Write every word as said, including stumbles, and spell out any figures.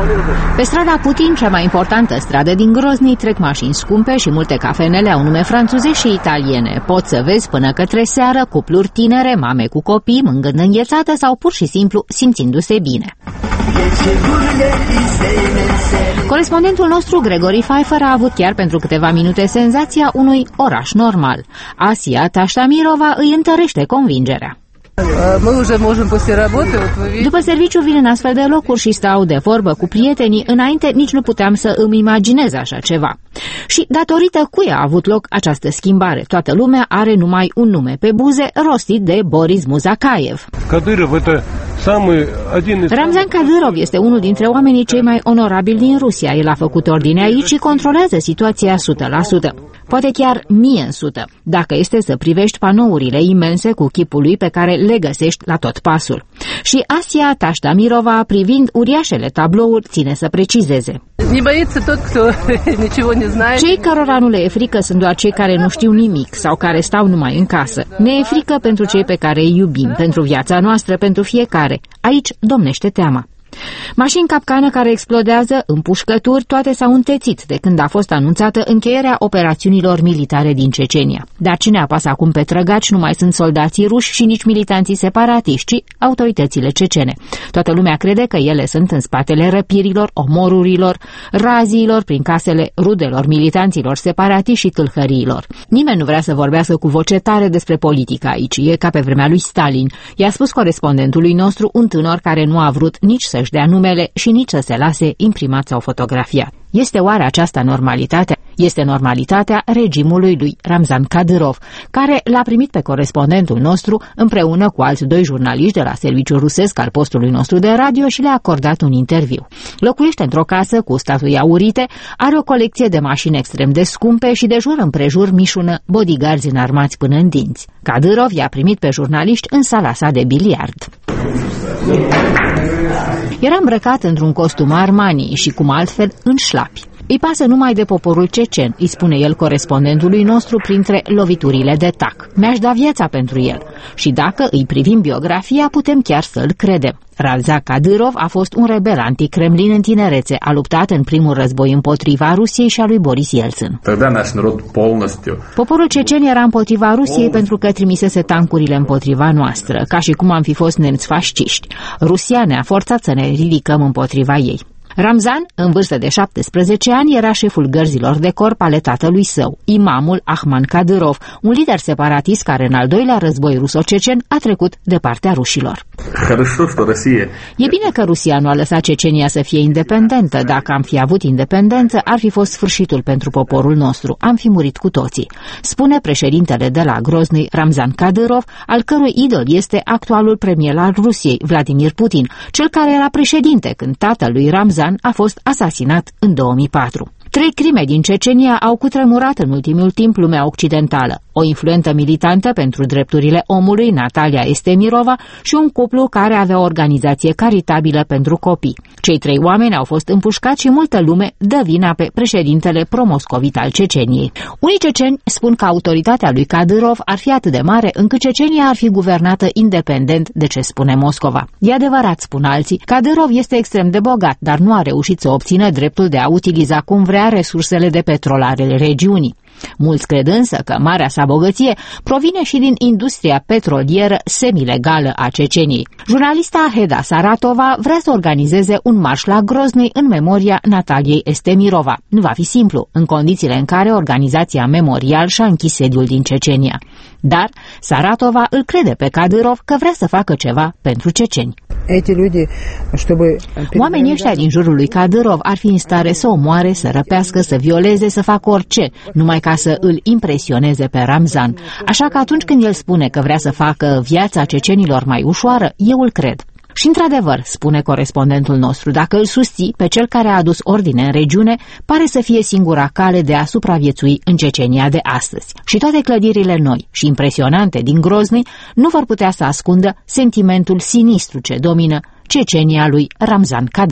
Pe strada Putin, cea mai importantă stradă din Grozny, trec mașini scumpe și multe cafenele au nume franțuze și italiene. Poți să vezi până către seară cupluri tinere, mame cu copii, mângând înghețată sau pur și simplu simțindu-se bine. Corespondentul nostru, Gregory Pfeiffer, a avut chiar pentru câteva minute senzația unui oraș normal. Asia Taștamirova îi întărește convingerea. După serviciu vin în astfel de locuri și stau de vorbă cu prietenii. Înainte nici nu puteam să îmi imaginez așa ceva. Și datorită cui a avut loc această schimbare? Toată lumea are numai un nume pe buze, rostit de Boris Muzakaev. Ramzan Kadyrov este unul dintre oamenii cei mai onorabili din Rusia. El a făcut ordine aici și controlează situația o sută la sută. Poate chiar mie în sută, dacă este să privești panourile imense cu chipul lui pe care le găsești la tot pasul. Și Asia Taștamirova, privind uriașele tablouri, ține să precizeze. Cei cărora nu le e frică sunt doar cei care nu știu nimic sau care stau numai în casă. Ne e frică pentru cei pe care îi iubim, pentru viața noastră, pentru fiecare. Aici domnește teama. Mașini capcană care explodează, împușcături, toate s-au întețit de când a fost anunțată încheierea operațiunilor militare din Cecenia. Dar cine apasă acum pe trăgaci nu mai sunt soldații ruși și nici militanții separatiști, ci autoritățile cecene. Toată lumea crede că ele sunt în spatele răpirilor, omorurilor, raziilor prin casele rudelor militanților separatiști și tâlhăriilor. Nimeni nu vrea să vorbească cu voce tare despre politică aici, e ca pe vremea lui Stalin, i-a spus corespondentului nostru, un tânăr care nu a vrut nici să își dea numele și nici să se lase imprimat sau fotografiat. Este oare aceasta normalitatea? Este normalitatea regimului lui Ramzan Kadyrov, care l-a primit pe corespondentul nostru împreună cu alți doi jurnaliști de la serviciul rusesc al postului nostru de radio și le-a acordat un interviu. Locuiește într-o casă cu statui aurite, are o colecție de mașini extrem de scumpe și de jur împrejur mișună bodyguards înarmați până în dinți. Kadyrov i-a primit pe jurnaliști în sala sa de biliard. Era îmbrăcat într-un costum Armani și, cum altfel, în șlapi. Îi pasă numai de poporul cecen, îi spune el corespondentului nostru printre loviturile de tac. Mi-aș da viața pentru el. Și dacă îi privim biografia, putem chiar să-l credem. Ramzan Kadyrov a fost un rebel anti-Kremlin în tinerețe, a luptat în primul război împotriva Rusiei și a lui Boris Yeltsin. Poporul cecen era împotriva Rusiei pentru că trimisese tancurile împotriva noastră, ca și cum am fi fost nemți fasciști. Rusia ne-a forțat să ne ridicăm împotriva ei. Ramzan, în vârstă de șaptesprezece ani, era șeful gărzilor de corp ale tatălui său, imamul Ahman Kadyrov, un lider separatist care în al doilea război ruso-cecen a trecut de partea rușilor. E bine că Rusia nu a lăsat Cecenia să fie independentă. Dacă am fi avut independență, ar fi fost sfârșitul pentru poporul nostru. Am fi murit cu toții, spune președintele de la Grozny, Ramzan Kadyrov, al cărui idol este actualul premier al Rusiei, Vladimir Putin, cel care era președinte când tatăl lui Ramzan a fost asasinat în două mii patru. Trei crime din Cecenia au cutremurat în ultimul timp lumea occidentală. O influentă militantă pentru drepturile omului, Natalia Estemirova, și un cuplu care avea o organizație caritabilă pentru copii. Cei trei oameni au fost împușcați și multă lume dă vina pe președintele pro-moscovit al Ceceniei. Unii ceceni spun că autoritatea lui Kadyrov ar fi atât de mare încât Cecenia ar fi guvernată independent de ce spune Moscova. E adevărat, spun alții, Kadyrov este extrem de bogat, dar nu a reușit să obțină dreptul de a utiliza cum vrea resursele de petrol ale regiunii. Mulți cred însă că marea sa bogăție provine și din industria petrolieră semilegală a Ceceniei. Jurnalista Heda Saratova vrea să organizeze un marș la Grozny în memoria Nataliei Estemirova. Nu va fi simplu, în condițiile în care organizația Memorial și-a închis sediul din Cecenia. Dar Saratova îl crede pe Kadyrov că vrea să facă ceva pentru ceceni. Oamenii ăștia din jurul lui Kadyrov ar fi în stare să omoare, să răpească, să violeze, să facă orice, numai ca să îl impresioneze pe Ramzan. Așa că atunci când el spune că vrea să facă viața cecenilor mai ușoară, eu îl cred. Și într-adevăr, spune corespondentul nostru, dacă îl susții pe cel care a adus ordine în regiune, pare să fie singura cale de a supraviețui în Cecenia de astăzi. Și toate clădirile noi și impresionante din Grozny nu vor putea să ascundă sentimentul sinistru ce domină Cecenia lui Ramzan Kadyrov.